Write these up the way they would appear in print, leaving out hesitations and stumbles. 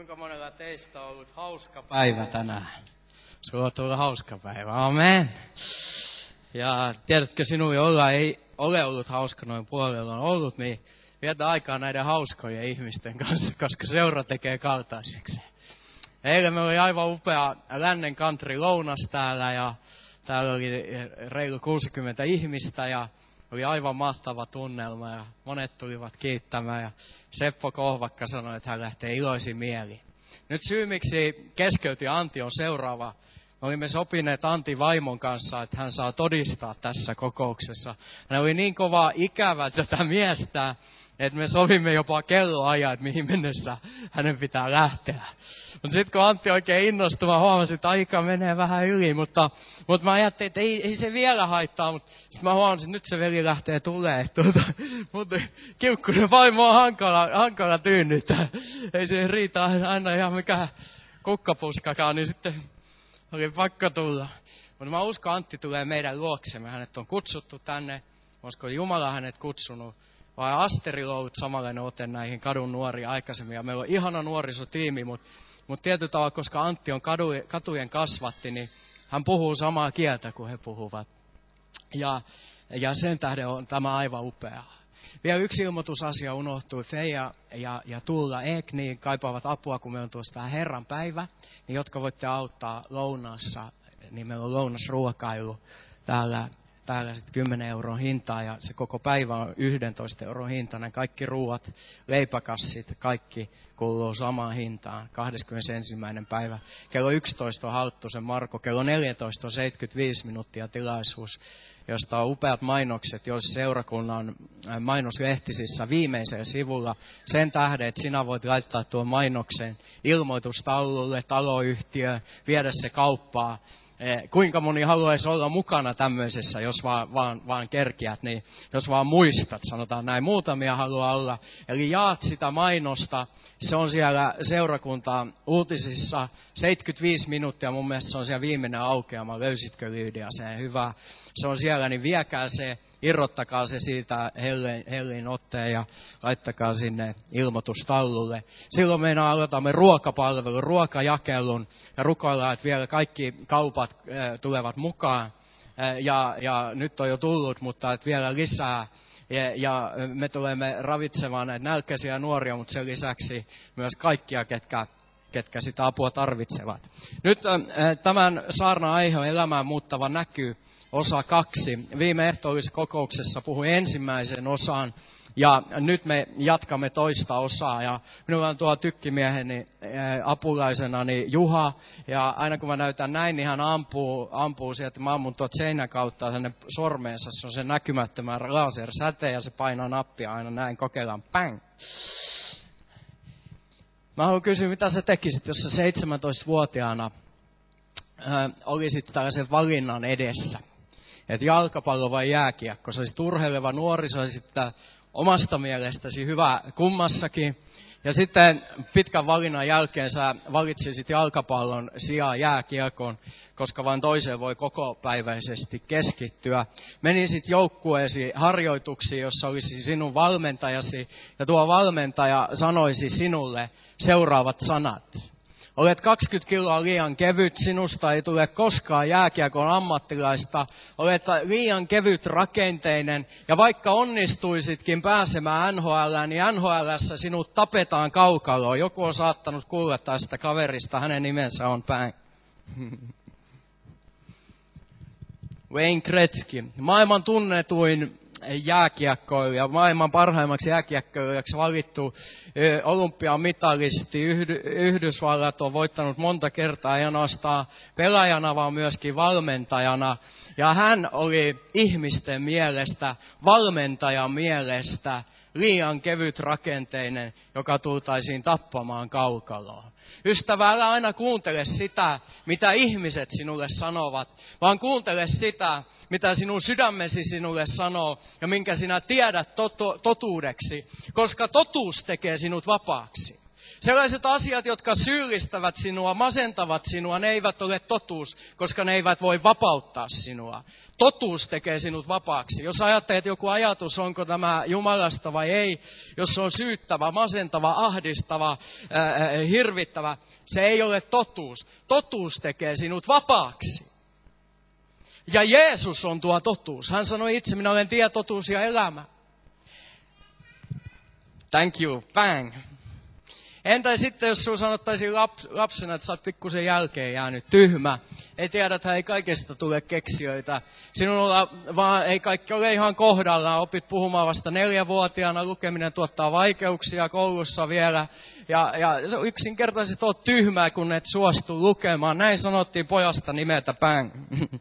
Kuinka monella teistä on ollut hauska päivä tänään? Sulla on tullut hauska päivä, amen. Ja tiedätkö, sinulla ei ole ollut hauska noin puolella on ollut, niin vietä aikaa näiden hauskojen ihmisten kanssa, koska seura tekee kaltaiseksi. Eilen meillä oli aivan upea lännen country lounas täällä ja täällä oli reilu 60 ihmistä ja oli aivan mahtava tunnelma ja monet tulivat kiittämään ja Seppo Kohvakka sanoi, että hän lähtee iloisin mieli. Nyt syy, miksi keskeytin Antti on seuraava. Me olimme sopineet Antin vaimon kanssa, että hän saa todistaa tässä kokouksessa. Hän oli niin kova ikävä tätä miestä, että me sovimme jopa kelloajat, mihin mennessä hänen pitää lähteä. Mutta sitten kun Antti oikein innostui, mä huomasin, että aika menee vähän yli, mutta mä ajattelin, että ei se vielä haittaa, mutta sitten mä huomasin, että nyt se veli lähtee tulee. Mutta Kiukkunen vaimo on hankala tyynnyttää. Ei se riitä aina ihan mikään kukkapuskakaan, niin sitten oli pakko tulla. Mutta mä uskon, Antti tulee meidän luoksemme. Hänet on kutsuttu tänne. Olisiko Jumala hänet kutsunut? Vai Asterilla on ollut samanlainen ote näihin kadun nuoriin aikaisemmin. Ja meillä on ihana nuorisotiimi, mutta tietyllä tavalla, koska Antti on katujen kasvatti, niin hän puhuu samaa kieltä kuin he puhuvat. Ja sen tähden on tämä aivan upeaa. Vielä yksi ilmoitusasia unohtui. Feija ja Tuula Ek niin kaipaavat apua, kun meillä on tuossa Herran päivä. Niin jotka voitte auttaa lounassa, niin meillä on lounasruokailu täällä sitten 10 € hintaa ja se koko päivä on 11 € hintainen. Kaikki ruuat, leipäkassit, kaikki kuuluu samaan hintaan. 21. päivä. Kello 11 on Halttusen Marko, kello 14 on 75 minuuttia tilaisuus, josta on upeat mainokset, jos seurakunnan mainoslehtisissä viimeisellä sivulla. Sen tähden, että sinä voit laittaa tuon mainoksen ilmoitustaululle, taloyhtiö, viedä se kauppaa. Kuinka moni haluaisi olla mukana tämmöisessä, jos vaan kerkiät, niin jos vaan muistat, sanotaan näin, muutamia haluaa olla. Eli jaat sitä mainosta, se on siellä seurakunta uutisissa, 75 minuuttia, mun mielestä se on siellä viimeinen aukeama, löysitkö Lydia, se hyvä, se on siellä, niin viekää se, irrottakaa se siitä hellin otteen ja laittakaa sinne ilmoitustaululle. Silloin me aloitamme ruokapalvelun, ruokajakelun ja rukoillaan, että vielä kaikki kaupat tulevat mukaan. Ja nyt on jo tullut, mutta että vielä lisää. Ja me tulemme ravitsemaan näitä nälkäisiä nuoria, mutta sen lisäksi myös kaikkia, ketkä sitä apua tarvitsevat. Nyt tämän saarnan aihe on elämään muuttava näky. Osa 2. Viime ehtoolliskokouksessa puhuin ensimmäisen osan ja nyt me jatkamme toista osaa. Ja minulla on tuo tykkimieheni apulaisenani Juha ja aina kun mä näytän näin, niin hän ampuu sieltä, mä ammun tuot seinän kautta hänen sormeensa. Se on se näkymättömän lasersäte ja se painaa nappia aina näin, kokeillaan, bang! Mä haluan kysyä, mitä sä tekisit, jos sä 17-vuotiaana olisit tällaisen valinnan edessä. Että jalkapallo vai jääkiekko, sä olisit urheileva nuori, sä olisit omasta mielestäsi hyvä kummassakin. Ja sitten pitkän valinnan jälkeen sä valitsisit jalkapallon sijaan jääkiekon, koska vain toiseen voi kokopäiväisesti keskittyä. Menisit joukkueesi harjoituksiin, jossa olisi sinun valmentajasi, ja tuo valmentaja sanoisi sinulle seuraavat sanat. Olet 20 kiloa liian kevyt, sinusta ei tule koskaan jääkiekon ammattilaista. Olet liian kevyt rakenteinen ja vaikka onnistuisitkin pääsemään NHL:ään, niin NHL:ssä sinut tapetaan kaukaloon. Joku on saattanut kuulla tästä kaverista, hänen nimensä on Bang. Wayne Gretzky, maailman tunnetuin jääkiekkoilija, maailman parhaimmaksi jääkiekkoilijaksi valittu olympiamitalisti. Yhdysvallat on voittanut monta kertaa, ei ainoastaan pelaajana, vaan myöskin valmentajana. Ja hän oli ihmisten mielestä, valmentajan mielestä, liian kevyt rakenteinen, joka tultaisiin tappamaan kaukaloon. Ystävä, älä aina kuuntele sitä, mitä ihmiset sinulle sanovat, vaan kuuntele sitä, mitä sinun sydämesi sinulle sanoo ja minkä sinä tiedät totuudeksi, koska totuus tekee sinut vapaaksi. Sellaiset asiat, jotka syyllistävät sinua, masentavat sinua, ne eivät ole totuus, koska ne eivät voi vapauttaa sinua. Totuus tekee sinut vapaaksi. Jos ajattelet joku ajatus, onko tämä Jumalasta vai ei, jos se on syyttävä, masentava, ahdistava, hirvittävä, se ei ole totuus. Totuus tekee sinut vapaaksi. Ja Jeesus on tuo totuus. Hän sanoi itse, minä olen tie, totuus ja elämä. Thank you, bang. Entä sitten, jos sinulla sanottaisiin lapsena, että sä oot pikkusen jälkeen jäänyt, tyhmä. Ei tiedä, että ei kaikesta tule keksijöitä. Sinulla vaan ei kaikki ole ihan kohdallaan. Opit puhumaan vasta 4-vuotiaana, lukeminen tuottaa vaikeuksia koulussa vielä. Ja yksinkertaisesti oot tyhmää, kun et suostu lukemaan. Näin sanottiin pojasta nimeltä bang.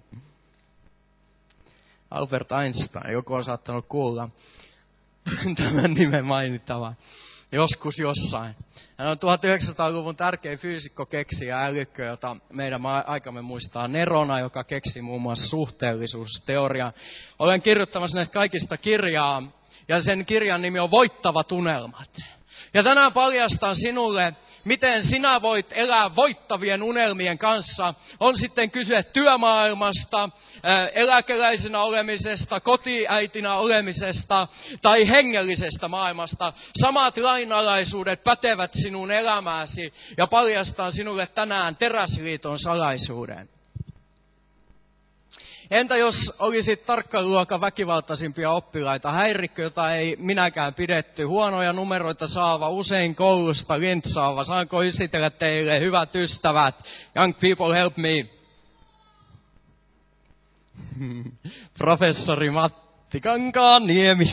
Albert Einstein, joku on saattanut kuulla tämän nimen mainittavan. Joskus jossain. Hän on 1900-luvun tärkein fyysikko, keksijä, älykkö, jota meidän aikamme muistaa Nerona, joka keksi muun muassa suhteellisuusteorian. Olen kirjoittamassa näistä kaikista kirjaa, ja sen kirjan nimi on Voittavat unelmat. Ja tänään paljastan sinulle, miten sinä voit elää voittavien unelmien kanssa. On sitten kyse työmaailmasta, eläkeläisenä olemisesta, kotiäitinä olemisesta tai hengellisestä maailmasta. Samat lainalaisuudet pätevät sinun elämääsi ja paljastan sinulle tänään Teräsliiton salaisuuden. Entä jos olisit tarkkaluokan väkivaltaisimpia oppilaita, häirikkö, jota ei minäkään pidetty, huonoja numeroita saava, usein koulusta lintsaava, saanko esitellä teille hyvät ystävät, young people help me. Professori Matti Kankaanniemi.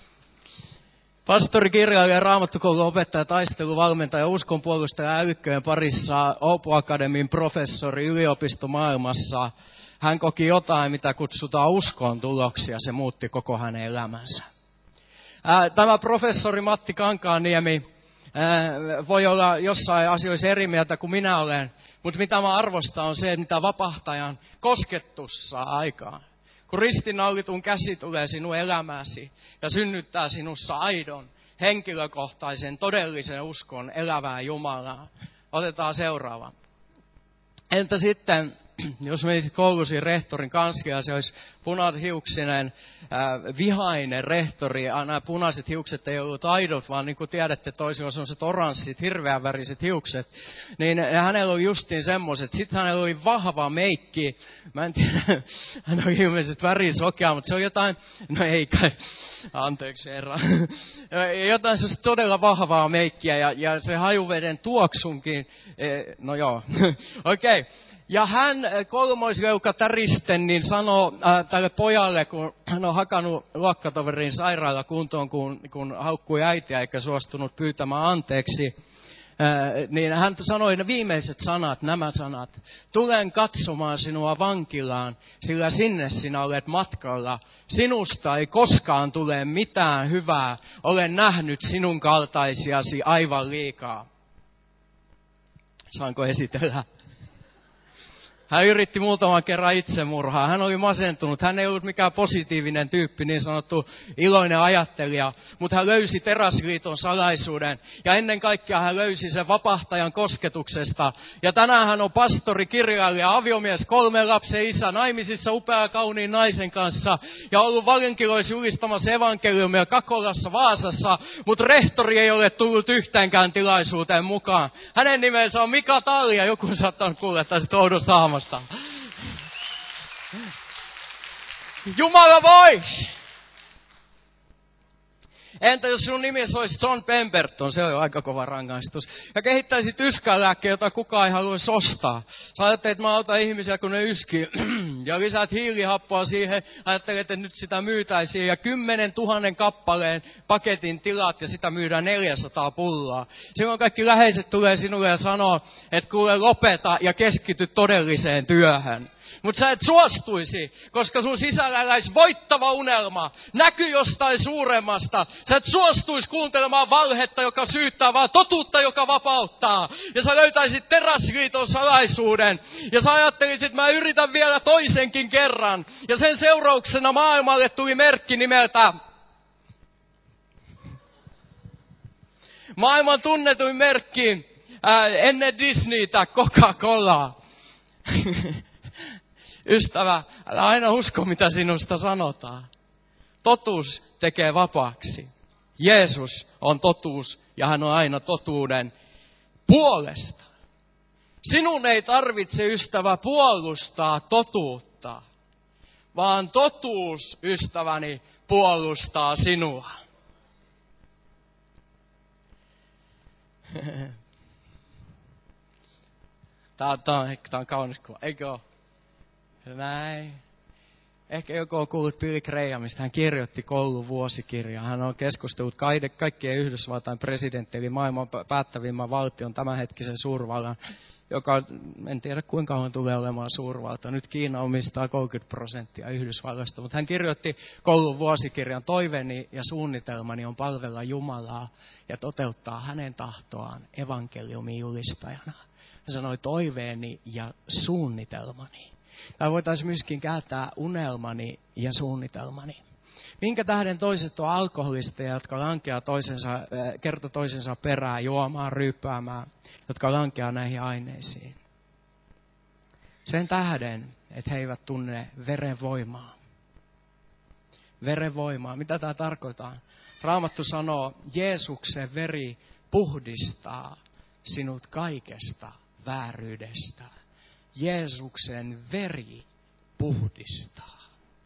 Pastori, kirjailija, raamattukoulun opettaja, taisteluvalmentaja, uskonpuolustaja älykköjen parissa, Open Academyn professori yliopistomaailmassa. Hän koki jotain, mitä kutsutaan uskon tuloksia. Se muutti koko hänen elämänsä. Tämä professori Matti Kankaanniemi voi olla jossain asioissa eri mieltä kuin minä olen. Mutta mitä mä arvostan on se, mitä vapahtajan koskettus saa aikaan. Kun ristiinnaulitun käsi tulee sinun elämäsi ja synnyttää sinussa aidon, henkilökohtaisen, todellisen uskon elävään Jumalaan. Otetaan seuraava. Entä sitten, jos menisit koulusi rehtorin kansliaan, se olisi punahiuksinen, vihainen rehtori. Nämä punaiset hiukset ei ollut aidot, vaan niin kuin tiedätte, toisilla on sellaiset oranssit, hirveän väriset hiukset. Niin hänellä oli justiin semmoiset. Sitten hänellä oli vahva meikki. Mä en tiedä, hän oli ilmeisesti värisokea, mutta se on jotain, no ei kai, anteeksi herra. Jotain semmoista todella vahvaa meikkiä ja se hajuveden tuoksunkin, no joo, okei. Okay. Ja hän kolmoisleukka täristen niin sanoi tälle pojalle, kun hän on hakannut luokkatoverin sairaala kuntoon, kun haukkui äitiä eikä suostunut pyytämään anteeksi. Niin hän sanoi ne viimeiset sanat, nämä sanat. Tulen katsomaan sinua vankilaan, sillä sinne sinä olet matkalla. Sinusta ei koskaan tule mitään hyvää. Olen nähnyt sinun kaltaisiasi aivan liikaa. Saanko esitellä? Hän yritti muutaman kerran itsemurhaa. Hän oli masentunut. Hän ei ollut mikään positiivinen tyyppi, niin sanottu iloinen ajattelija. Mutta hän löysi Teräsliiton salaisuuden. Ja ennen kaikkea hän löysi sen vapahtajan kosketuksesta. Ja tänään hän on pastori, kirjailija, aviomies, 3 lapsen isä, naimisissa upea kauniin naisen kanssa. Ja ollut vankiloissa julistamassa evankeliumia Kakolassa, Vaasassa. Mutta rehtori ei ole tullut yhteenkään tilaisuuteen mukaan. Hänen nimensä on Mika Talja. Joku on saattanut kuulla tästä oudosta hahmosta. Jumala voi! Entä jos sun nimesi olisi John Pemberton, se on aika kova rangaistus. Ja kehittäisit yskälääkkeen, jota kukaan ei haluaisi ostaa. Sä ajattelet, että mä autan ihmisiä, kun ne yskii. Ja lisäät hiilihappoa siihen, ajattelet, että nyt sitä myytäisiin. Ja 10 000 kappaleen paketin tilat ja sitä myydään 400 pulloa. Silloin kaikki läheiset tulee sinulle ja sanoo, että kuule lopeta ja keskity todelliseen työhön. Mutta sä et suostuisi, koska sun sisällä eläisi voittava unelma, näky jostain suuremmasta. Sä et suostuisi kuuntelemaan valhetta, joka syyttää, vaan totuutta, joka vapauttaa. Ja sä löytäisit Teräsliiton salaisuuden. Ja sä ajattelisit, että mä yritän vielä toisenkin kerran. Ja sen seurauksena maailmalle tuli merkki nimeltä Maailman tunnetuin merkki ennen Disneytä, Coca-Cola. Ystävä, älä aina usko, mitä sinusta sanotaan. Totuus tekee vapaaksi. Jeesus on totuus ja hän on aina totuuden puolesta. Sinun ei tarvitse, ystävä, puolustaa totuutta, vaan totuus, ystäväni, puolustaa sinua. Tämä on kaunis kuva, eikö ole? Näin. Ehkä joku on kuullut Billy Grahamista. Hän kirjoitti koulun vuosikirjaa. Hän on keskustellut kaikkien Yhdysvaltain presidenttien, eli maailman päättävimmän valtion tämänhetkisen suurvallan, joka en tiedä kuinka kauan tulee olemaan suurvalta. Nyt Kiina omistaa 30% Yhdysvalloista, mutta hän kirjoitti koulun vuosikirjan: toiveeni ja suunnitelmani on palvella Jumalaa ja toteuttaa hänen tahtoaan evankeliumin julistajana. Hän sanoi toiveeni ja suunnitelmani. Tai voitaisiin myöskin kääntää unelmani ja suunnitelmani. Minkä tähden toiset on alkoholisteja, jotka lankeaa kerta toisensa perään juomaan, ryyppäämään, jotka lankeaa näihin aineisiin? Sen tähden, että he eivät tunne verenvoimaa. Verenvoimaa. Mitä tämä tarkoittaa? Raamattu sanoo, Jeesuksen veri puhdistaa sinut kaikesta vääryydestä. Jeesuksen veri puhdistaa.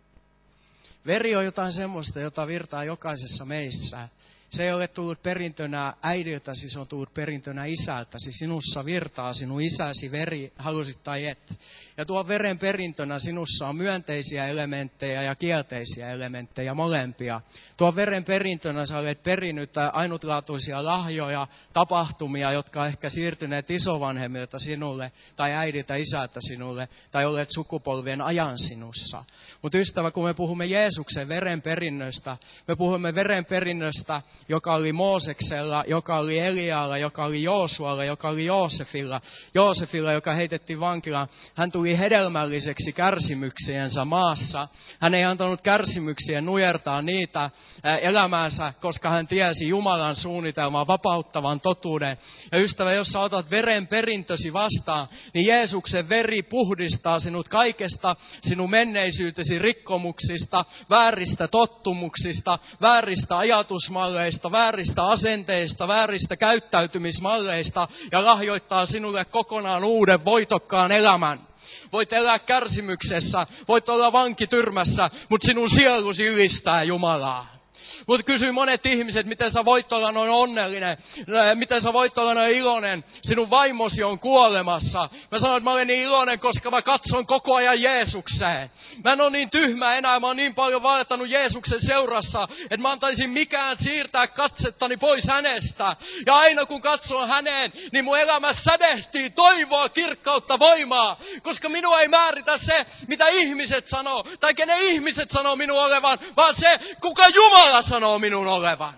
Veri on jotain semmoista, jota virtaa jokaisessa meissä. Se ei ole tullut perintönä äidiltäsi, se on tullut perintönä isältäsi. Sinussa virtaa sinun isäsi veri, halusit tai et. Ja tuon veren perintönä sinussa on myönteisiä elementtejä ja kielteisiä elementtejä, molempia. Tuon veren perintönä sä olet perinyt ainutlaatuisia lahjoja, tapahtumia, jotka on ehkä siirtyneet isovanhemmilta sinulle, tai äidiltä isältä sinulle, tai olet sukupolvien ajan sinussa. Mutta ystävä, kun me puhumme Jeesuksen verenperinnöstä, me puhumme verenperinnöstä, joka oli Mooseksella, joka oli Elialla, joka oli Joosualla, joka oli Joosefilla, joka heitettiin vankilaan. Hän tuli hedelmälliseksi kärsimyksiensä maassa. Hän ei antanut kärsimyksien nujertaa niitä elämäänsä, koska hän tiesi Jumalan suunnitelman, vapauttavan totuuden. Ja ystävä, jos sä otat verenperintösi vastaan, niin Jeesuksen veri puhdistaa sinut kaikesta sinun menneisyytesi rikkomuksista, vääristä tottumuksista, vääristä ajatusmalleista, vääristä asenteista, vääristä käyttäytymismalleista ja lahjoittaa sinulle kokonaan uuden voitokkaan elämän. Voit elää kärsimyksessä, voit olla vankityrmässä, mutta sinun sielusi ylistää Jumalaa. Mutta kysy monet ihmiset, miten sä voit olla noin onnellinen, miten sä voit olla noin iloinen, sinun vaimosi on kuolemassa. Mä sanoin, että mä olen niin iloinen, koska mä katson koko ajan Jeesukseen. Mä en ole niin tyhmä enää, mä oon niin paljon vaeltanut Jeesuksen seurassa, että mä antaisin mikään siirtää katsettani pois hänestä. Ja aina kun katson häneen, niin mun elämä sädehtii toivoa, kirkkautta, voimaa, koska minua ei määritä se, mitä ihmiset sanoo, tai kenen ihmiset sanoo minun olevan, vaan se, kuka Jumala sanoo minun olevan.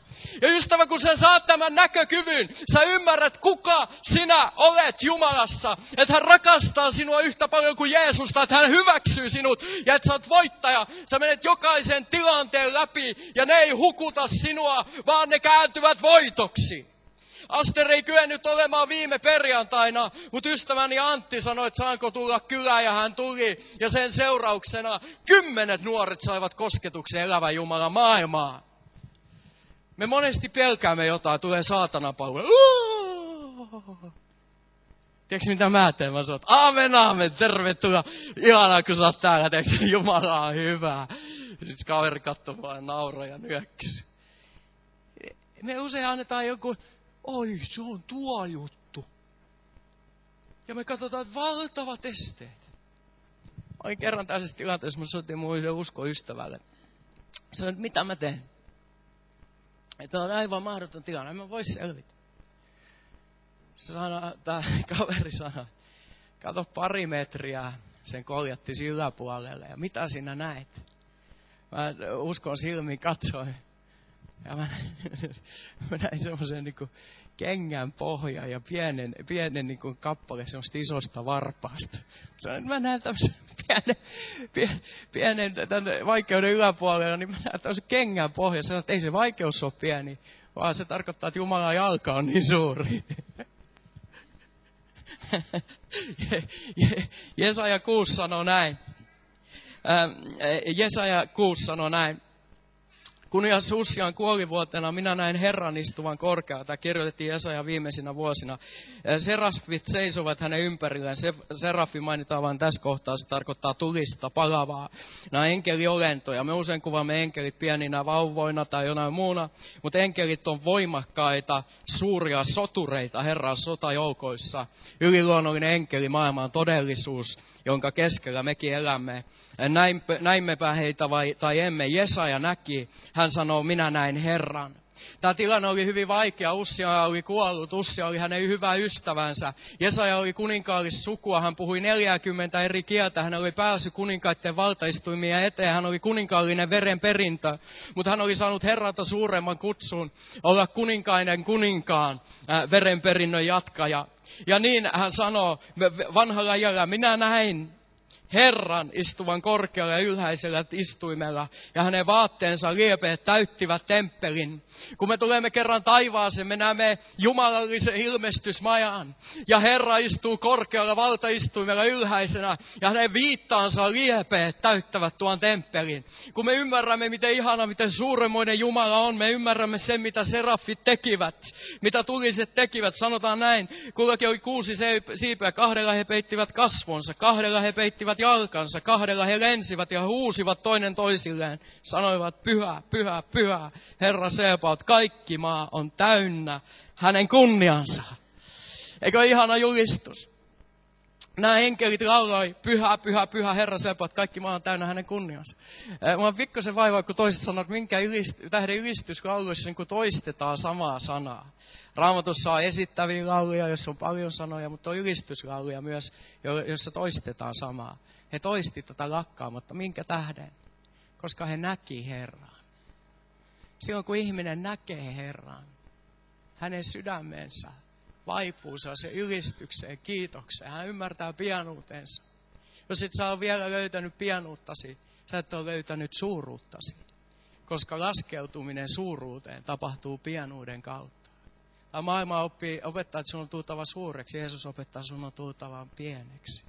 Ja ystävä, kun sä saat tämän näkökyvyn, sä ymmärrät, kuka sinä olet Jumalassa. Että hän rakastaa sinua yhtä paljon kuin Jeesusta, että hän hyväksyy sinut ja että sä oot voittaja. Sä menet jokaisen tilanteen läpi ja ne ei hukuta sinua, vaan ne kääntyvät voitoksi. Aster ei kyennyt olemaan viime perjantaina, mutta ystäväni Antti sanoi, että saanko tulla kylään, ja hän tuli. Ja sen seurauksena 10 nuoret saivat kosketuksen elävän Jumalan maailmaan. Me monesti pelkäämme jotain, tulee saatana palvelu. Tiedätkö mitä mä teen? Mä sanon, aamen, tervetuloa. Ihanaa, kun sä oot täällä, tiedätkö, Jumala on hyvä. Sitten kaveri katsoi mua ja nauroi ja nyökkäsi. Me usein annetaan joku, oi, se on tuo juttu. Ja me katsotaan valtavat esteet. Mä olin kerran tällaisessa tilanteessa, mä soitin mun yhden uskoystävälle. Sanoin, että mitä mä teen? Että on aivan mahdoton tilanne, en mä voi selvitä. Tämä kaveri sanoi, kato 2 metriä, sen koljatti yläpuolelle ja mitä sinä näet? Mä uskon silmiin katsoin. Ja mä näin semmoisen niin kengän pohjan ja pienen niin kuin kappale semmoista isosta varpaasta. Mä näen tämmöisen pienen tämän vaikeuden yläpuolella, niin mä näen tämmöisen kengän pohjan. Sanoin, että ei se vaikeus ole pieni, vaan se tarkoittaa, että Jumalan jalka on niin suuri. Jesaja 6 sanoo näin. Jesaja 6 sanoo näin. Kuningas Ussian kuolivuotena minä näin Herran istuvan korkealta. Tämä kirjoitettiin Jesajan viimeisinä vuosina. Serafit seisovat hänen ympärilleen. Serafi mainitaan vain tässä kohtaa. Se tarkoittaa tulista, palavaa. Nämä on enkeliolentoja. Me usein kuvaamme enkelit pieninä vauvoina tai jonain muuna. Mutta enkelit on voimakkaita, suuria sotureita Herran sotajoukoissa. Yliluonnollinen enkeli maailma on todellisuus, jonka keskellä mekin elämme. Näimmepä heitä tai emme. Jesaja näki. Hän sanoo, minä näin Herran. Tämä tilanne oli hyvin vaikea. Ussia oli kuollut. Ussia oli hänen hyvä ystävänsä. Jesaja oli kuninkaallissukua. Hän puhui 40 eri kieltä. Hän oli päässyt kuninkaiden valtaistuimia eteen. Hän oli kuninkaallinen verenperintö. Mutta hän oli saanut Herralta suuremman kutsun olla kuninkainen kuninkaan verenperinnön jatkaja. Ja niin hän sanoo vanhalla iällä, minä näin Herran istuvan korkealla ja ylhäisellä istuimella, ja hänen vaatteensa liepeet täyttivät temppelin. Kun me tulemme kerran taivaaseen, me näemme jumalallisen ilmestysmajan, ja Herra istuu korkealla valtaistuimella ylhäisenä, ja hänen viittaansa liepeet täyttävät tuon temppelin. Kun me ymmärrämme, miten ihana, miten suuremmoinen Jumala on, me ymmärrämme sen, mitä serafit tekivät, mitä tuliset tekivät. Sanotaan näin, kullakin oli 6 siipeä, 2 he peittivät kasvonsa, 2 he peittivät jalkansa, 2 he lensivät ja huusivat toinen toisilleen. Sanoivat, pyhä, pyhä, pyhä, Herra Sebaot, kaikki maa on täynnä hänen kunniansa. Eikö ihana julistus? Nämä enkelit lauloi, pyhä, pyhä, pyhä, Herra Sebaot, kaikki maa on täynnä hänen kunniansa. Mä oon pikkasen vaivaa, kun toiset sanoo, että minkä tähden ylistyslauluissa niin toistetaan samaa sanaa. Raamatussa on esittäviä lauluja, jossa on paljon sanoja, mutta on ylistyslauluja myös, jossa toistetaan samaa. He toisti tätä lakkaamatta. Minkä tähden? Koska he näki Herran. Silloin kun ihminen näkee Herran, hänen sydämensä vaipuu se ylistykseen, kiitokseen. Hän ymmärtää pienuutensa. Jos et sä ole vielä löytänyt pienuuttasi, sä et ole löytänyt suuruuttasi. Koska laskeutuminen suuruuteen tapahtuu pienuuden kautta. Maailma opettaa, että sun on tultava suureksi. Jeesus opettaa, että sun on tultava pieneksi.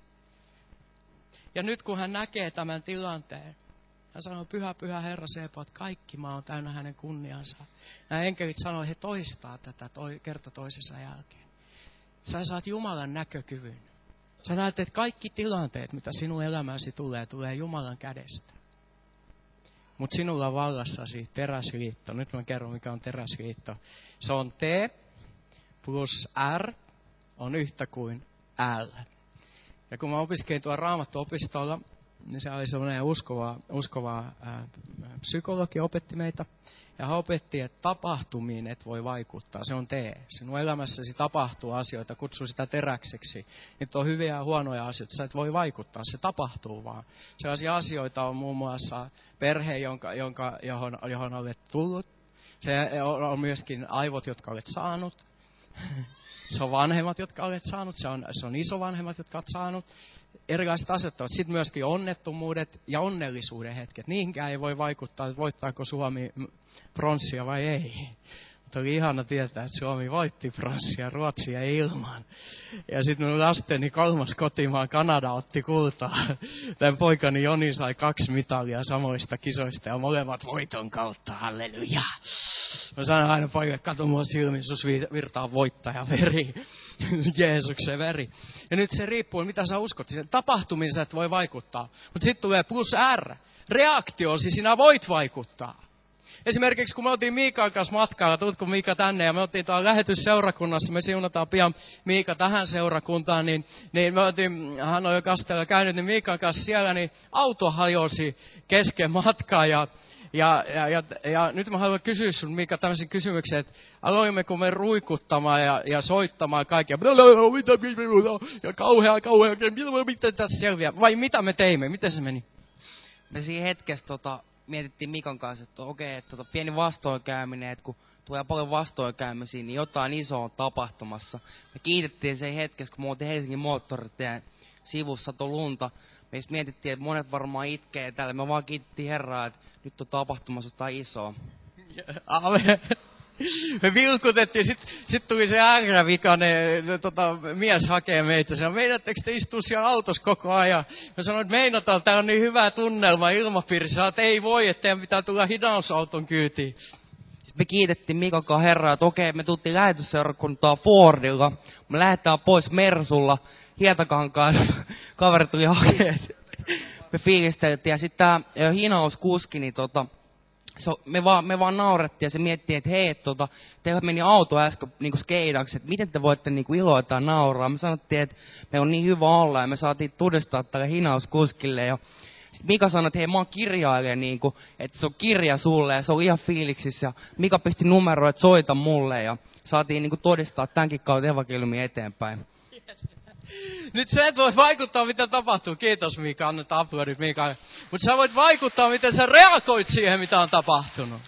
Ja nyt kun hän näkee tämän tilanteen, hän sanoo, pyhä, pyhä Herra Sebaot, kaikki maa on täynnä hänen kunniansa. Nämä enkelit sanoo, he toistaa tätä kerta toisensa jälkeen. Sä saat Jumalan näkökyvyn. Sä näet, että kaikki tilanteet, mitä sinun elämäsi tulee Jumalan kädestä. Mutta sinulla on vallassasi teräsliitto. Nyt mä kerron, mikä on teräsliitto. Se on T plus R on yhtä kuin L. Ja kun mä opiskelin tuolla Raamattu-opistolla, niin se oli sellainen uskova psykologi opetti meitä. Ja hän opetti, että tapahtumiin et voi vaikuttaa. Se on T. Sinun elämässäsi tapahtuu asioita, kutsuu sitä teräkseksi. Nyt on hyviä ja huonoja asioita. Sä et voi vaikuttaa, se tapahtuu vaan. Sellaisia asioita on muun muassa perhe, johon olet tullut. Se on myöskin aivot, jotka olet saanut. Se on vanhemmat, jotka olet saanut. Se on isovanhemmat, jotka olet saanut. Erilaiset asiat. Sitten myöskin onnettomuudet ja onnellisuuden hetket. Niinkään ei voi vaikuttaa, että voittaako Suomi pronssia vai ei. Mutta oli ihana tietää, että Suomi voitti pronssia, Ruotsia ilman. Ja sitten minun lasteni 3. kotimaa Kanada otti kultaa. Tämän poikani Joni sai 2 mitalia samoista kisoista ja molemmat voiton kautta. Halleluja. Mä sanon aina poikalle, kato mua silmiin, sus virtaa voittaja veri. Jeesuksen veri. Ja nyt se riippuu, mitä sä uskot. Sen tapahtumiin et voi vaikuttaa. Mutta sitten tulee plus R. Reaktiosi sinä voit vaikuttaa. Esimerkiksi kun me oltiin Miikan kanssa matkalla, tutko Miika tänne, ja me oltiin tuolla lähetysseurakunnassa, me siunataan pian Miika tähän seurakuntaan, niin me oltiin, hän on jo Kasteella käynyt, niin Miikan kanssa siellä, niin auto hajosi kesken matkaa, ja nyt mä haluan kysyä sun, Miika, tämmöisen kysymyksen, että aloimmeko me ruikuttamaan ja soittamaan kaikkia, ja kauhea, miten tästä selviää, vai mitä me teimme, miten se meni? Me siinä hetkessä mietittiin Mikan kanssa, että okei, että pieni vastoinkäyminen, että kun tulee paljon vastoinkäymisiä, niin jotain isoa on tapahtumassa. Me kiitettiin sen hetkessä, kun me oltiin Helsingin moottoritien sivussa satoi lunta. Me mietittiin, että monet varmaan itkee täällä. Me vaan kiitettiin Herraa, että nyt on tapahtumassa jotain isoa. Amen. Me vilkutettiin, sit tuli se äärävikainen mies hakee meitä. Sanoi, meidättekö te istua siellä autossa koko ajan? Mä sanoin, että meinataan, tää on niin hyvä tunnelma ilmapiirissä. Sanoin, että ei voi, että teidän pitää tulla hinausauton kyytiin. Sitten me kiitettiin Mikon kanssa Herraa, että okei, me tultiin lähetysseurakuntaa Fordilla. Me lähdetään pois Mersulla. Hietakankaan kaveri tuli hakemaan. Me fiilisteltiin ja sitten tää hinauskuski, niin me vaan naurettiin ja se miettii, että hei, teillä meni auto äsken niinku skeidaksi, että miten te voitte niinku iloita ja nauraa. Me sanottiin, että me on niin hyvä olla ja me saatiin todistaa tälle hinauskuskille. Ja sitten Mika sanoi, että hei, mä oon kirjailija, niinku, että se on kirja sulle ja se on ihan fiiliksissä. Ja Mika pisti numeroa, että soita mulle ja saatiin niinku todistaa tämänkin kautta evankeliumia eteenpäin. Nyt sä et voi vaikuttaa, mitä tapahtuu. Kiitos Mika, annetaan aplodit Mikalle. Mutta sä voit vaikuttaa, miten sä reagoit siihen, mitä on tapahtunut.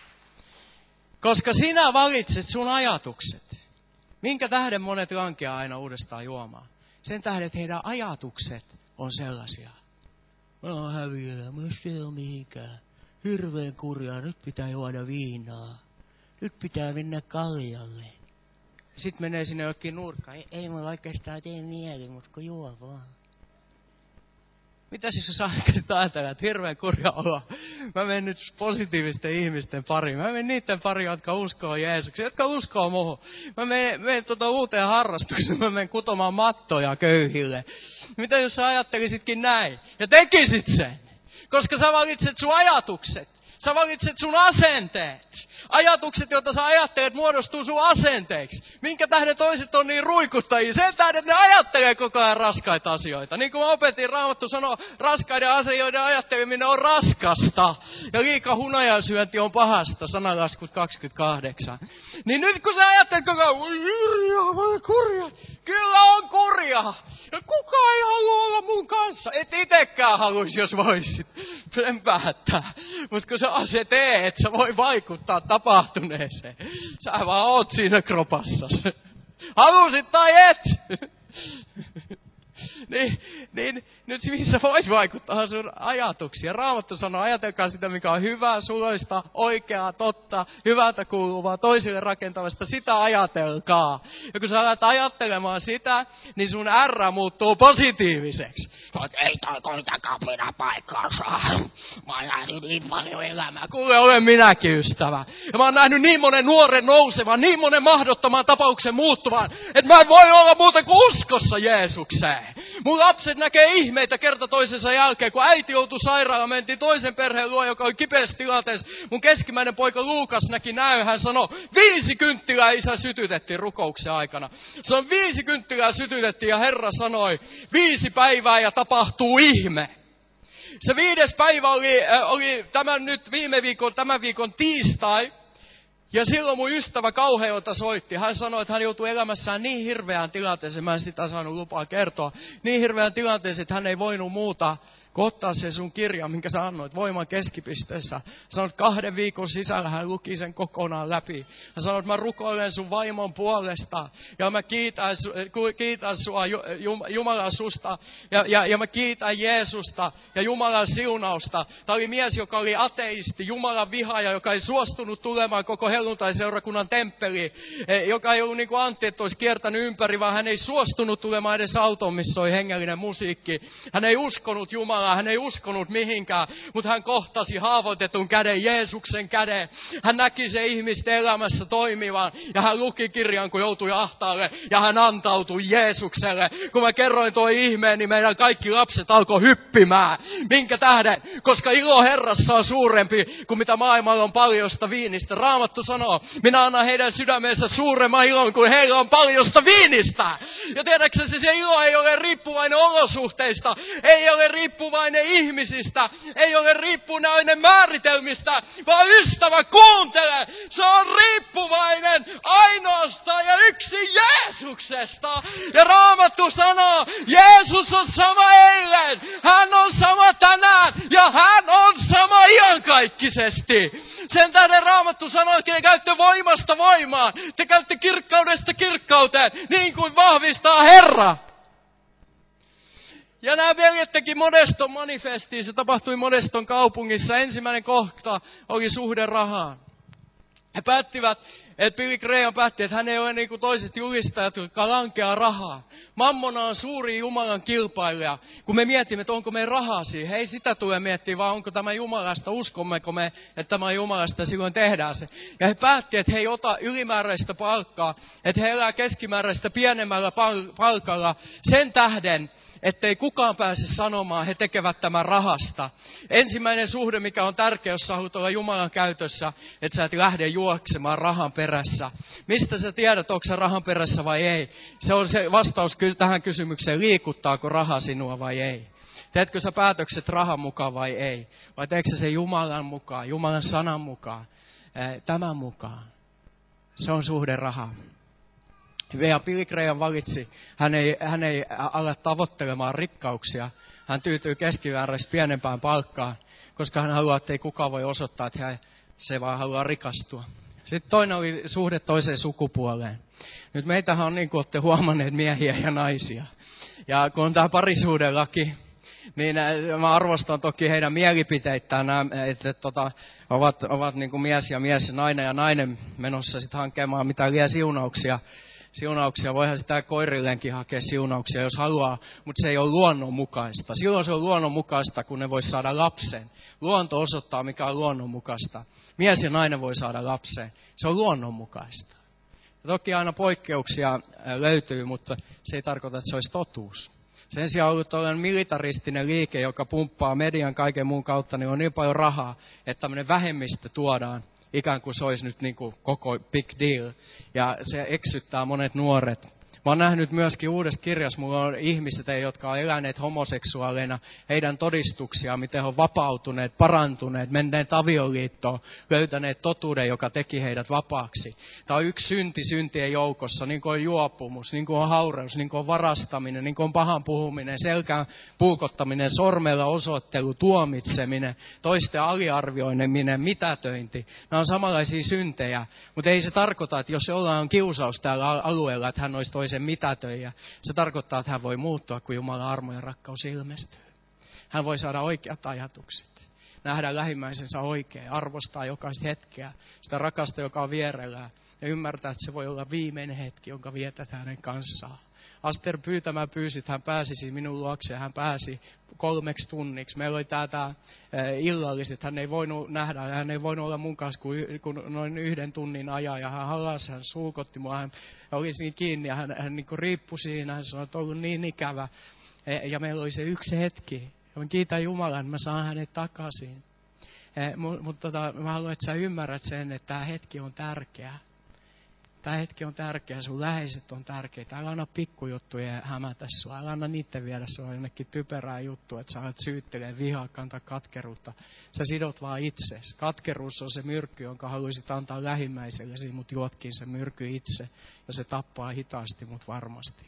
Koska sinä valitset sun ajatukset. Minkä tähden monet lankeaa aina uudestaan juomaan? Sen tähden, että heidän ajatukset on sellaisia. Mä oon häviöllä, musta ei ole mihinkään. Hirveen kurjaa, nyt pitää juoda viinaa. Nyt pitää mennä kaljalle. Sitten menee sinne jokin nurkkaan. Ei mulla oikeastaan tee mieli, mutta kun juo vaan. Mitä siis jos aikaisin ajatella, että hirveän kurja olla? Mä menen nyt positiivisten ihmisten pariin. Mä menen niiden pariin, jotka uskoo Jeesukseen, jotka uskoo muuhun. Mä menen uuteen harrastukseen. Mä menen kutomaan mattoja köyhille. Mitä jos sä ajattelisitkin näin? Ja tekisit sen? Koska sä valitset sun ajatukset. Sä valitset sun asenteet. Ajatukset, joita sä ajattelet, muodostuu sun asenteeksi. Minkä tähden toiset on niin ruikuttajia? Sen tähden, että ne ajattelee koko ajan raskaita asioita. Niin kuin mä opetin, Raamattu sanoo, raskaiden asioiden ajatteleminen on raskasta. Ja liika hunajansyönti on pahasta, sananlaskut 28. Niin nyt kun sä ajattelet koko ajan, kurja, kyllä on kurja. Ja kukaan ei halua olla mun kanssa. Et itekään haluisi, jos voisit. Sen päättää. Mutta kun sä teet, sä voi vaikuttaa tapahtuneeseen. Sä vaan oot siinä kropassas. Halusit tai et. niin nyt missä voit vaikuttaa sun ajatuksia. Raamattu sanoo, ajatelkaa sitä, mikä on hyvää, suloista, oikeaa, totta, hyvältä kuuluvaa, toisille rakentavasta. Sitä ajatelkaa. Ja kun sä alat ajattelemaan sitä, niin sun R muuttuu positiiviseksi. Ei toi kapina paikkaansa. Mä oon nähnyt niin paljon elämää. Kuule, olen minäkin ystävä. Ja mä oon nähnyt niin monen nuoren nousevan, niin monen mahdottoman tapauksen muuttuvan, että mä en voi olla muuta kuin uskossa Jeesukseen. Mun lapset näkee ihmeitä kerta toisensa jälkeen, kun äiti joutui sairaalaan, mentiin toisen perheen luo, joka oli kipeässä tilanteessa. Mun keskimmäinen poika Luukas näki näin, hän sanoi, 5 kynttilää isä sytytettiin rukouksen aikana. Se on 5 kynttilää sytytettiin ja Herra sanoi, 5 päivää ja tapahtuu ihme. Se 5. päivä oli tämän viikon tiistai. Ja silloin mun ystävä Kauheilta soitti. Hän sanoi, että hän joutui elämässään niin hirveään tilanteeseen, mä en sitä saanut lupaa kertoa, niin hirveään tilanteeseen, että hän ei voinut muuta kun ottaa se sun kirja, minkä sä annoit Voiman keskipisteessä. Sanoit 2 viikon sisällä hän luki sen kokonaan läpi. Hän sanoi, että mä rukoilen sun vaimon puolesta. Ja mä kiitän sua Jumalan susta. Ja mä kiitän Jeesusta ja Jumalan siunausta. Tämä oli mies, joka oli ateisti, Jumalan vihaaja, joka ei suostunut tulemaan koko helluntaiseurakunnan temppeliin. Joka ei ollut niin kuin Antti, että olisi kiertänyt ympäri, vaan hän ei suostunut tulemaan edes autoon, missä oli hengellinen musiikki. Hän ei uskonut Jumalaa. Hän ei uskonut mihinkään, mutta hän kohtasi haavoitetun käden, Jeesuksen käden. Hän näki se ihmisten elämässä toimivan ja hän luki kirjan, kun joutui ahtaalle ja hän antautui Jeesukselle. Kun mä kerroin tuo ihmeen, niin meidän kaikki lapset alkoi hyppimään. Minkä tähden? Koska ilo Herrassa on suurempi kuin mitä maailmalla on paljosta viinistä. Raamattu sanoo, minä annan heidän sydämeensä suuremman ilon kuin heillä on paljosta viinistä. Ja tiedätkö se ilo ei ole riippuvainen olosuhteista, ei ole riippuvainen ihmisistä, ei ole riippuvainen määritelmistä, vaan ystävä kuuntele, se on riippuvainen ainoastaan ja yksin Jeesuksesta. Ja Raamattu sanoo, Jeesus on sama eilen, hän on sama tänään ja hän on sama iankaikkisesti. Sen tähden Raamattu sanoo, että te käytte voimasta voimaan, te käytte kirkkaudesta kirkkauteen, niin kuin vahvistaa Herra. Ja nämä veljet teki Modeston manifestiin. Se tapahtui Modeston kaupungissa. Ensimmäinen kohta oli suhde rahaan. He päättivät, että Billy Graham päätti, että hän ei ole niin kuin toiset julistajat, jotka lankeaa rahaa. Mammona on suuri Jumalan kilpailija. Kun me mietimme, että onko meidän rahaa siihen, ei sitä tule miettiä, vaan onko tämä Jumalasta, uskommeko me, että tämä on Jumalasta, silloin tehdään se. Ja he päätti, että he ei ota ylimääräistä palkkaa, että he elää keskimääräistä pienemmällä palkalla sen tähden, ettei kukaan pääse sanomaan, he tekevät tämän rahasta. Ensimmäinen suhde, mikä on tärkeä, jos sä haluat olla Jumalan käytössä, että sä et lähde juoksemaan rahan perässä. Mistä sä tiedät, onko sä rahan perässä vai ei? Se on se vastaus tähän kysymykseen, liikuttaako raha sinua vai ei. Teetkö sä päätökset rahan mukaan vai ei? Vai teetkö sä sen Jumalan mukaan, Jumalan sanan mukaan, tämän mukaan? Se on suhde rahaan. Ja Billy Graham valitsi, hän ei ala tavoittelemaan rikkauksia. Hän tyytyy keskimääräisesti pienempään palkkaan, koska hän haluaa, että ei kukaan voi osoittaa, että se vaan haluaa rikastua. Sitten toinen oli suhde toiseen sukupuoleen. Nyt meitähän on, niin kuin olette huomanneet, miehiä ja naisia. Ja kun on tämä parisuhdelaki, niin mä arvostan toki heidän mielipiteitään, että ovat niin kuin mies ja nainen menossa sitten hankkemaan mitään liian siunauksia. Voihan sitä koirilleenkin hakea siunauksia, jos haluaa, mutta se ei ole luonnonmukaista. Silloin se on luonnonmukaista, kun ne voi saada lapsen. Luonto osoittaa, mikä on luonnonmukaista. Mies ja nainen voi saada lapsen. Se on luonnonmukaista. Ja toki aina poikkeuksia löytyy, mutta se ei tarkoita, että se olisi totuus. Sen sijaan on ollut tällainen militaristinen liike, joka pumppaa median kaiken muun kautta, niin on niin paljon rahaa, että tämmöinen vähemmistö tuodaan. Ikään kuin se olisi nyt niin kuin koko big deal. Ja se eksyttää monet nuoret. Mä oon nähnyt myöskin uudessa kirjassa, mulla on ihmiset, jotka on eläneet homoseksuaaleina, heidän todistuksiaan, miten he on vapautuneet, parantuneet, menneet avioliittoon, löytäneet totuuden, joka teki heidät vapaaksi. Tämä on yksi synti syntien joukossa, niin kuin on juopumus, niin kuin on haureus, niin kuin on varastaminen, niin kuin on pahan puhuminen, selkään puukottaminen, sormella osoittelu, tuomitseminen, toisten aliarvioiminen, mitätöinti. Nämä on samanlaisia syntejä, mutta ei se tarkoita, että jos jollain on kiusaus täällä alueella, että hän olisi toisen mitätöijä. Se tarkoittaa, että hän voi muuttua, kun Jumalan armo ja rakkaus ilmestyy. Hän voi saada oikeat ajatukset. Nähdä lähimmäisensä oikein. Arvostaa jokaista hetkeä. Sitä rakasta, joka on vierellään. Ja ymmärtää, että se voi olla viimeinen hetki, jonka vietät hänen kanssaan. Aster pyytämään pyysi, että hän pääsisi minun luokseen. Hän pääsi 3 tunniksi. Meillä oli tämä illalliset. Hän ei voinut nähdä, hän ei voinut olla mun kanssa kuin noin 1 tunnin ajan. Ja hän halasi, hän suukotti mua, hän oli siinä kiinni ja hän niin kuin riippui siinä. Hän sanoi, että on ollut niin ikävä. Ja meillä oli se yksi hetki. Ja mä kiitän Jumalan, että mä saan hänet takaisin. Mutta mä haluan, että sä ymmärrät sen, että tämä hetki on tärkeä. Tämä hetki on tärkeä, sun läheiset on tärkeitä. Älä anna pikkujuttuja hämätä sua. Älä anna niiden viedä sua jonnekin typerää juttua, että sä alat syyttelee vihaa, kantaa katkeruutta. Sä sidot vaan itses. Katkeruus on se myrkky, jonka haluaisit antaa lähimmäisellesi, mutta juotkin se myrkky itse. Ja se tappaa hitaasti, mutta varmasti.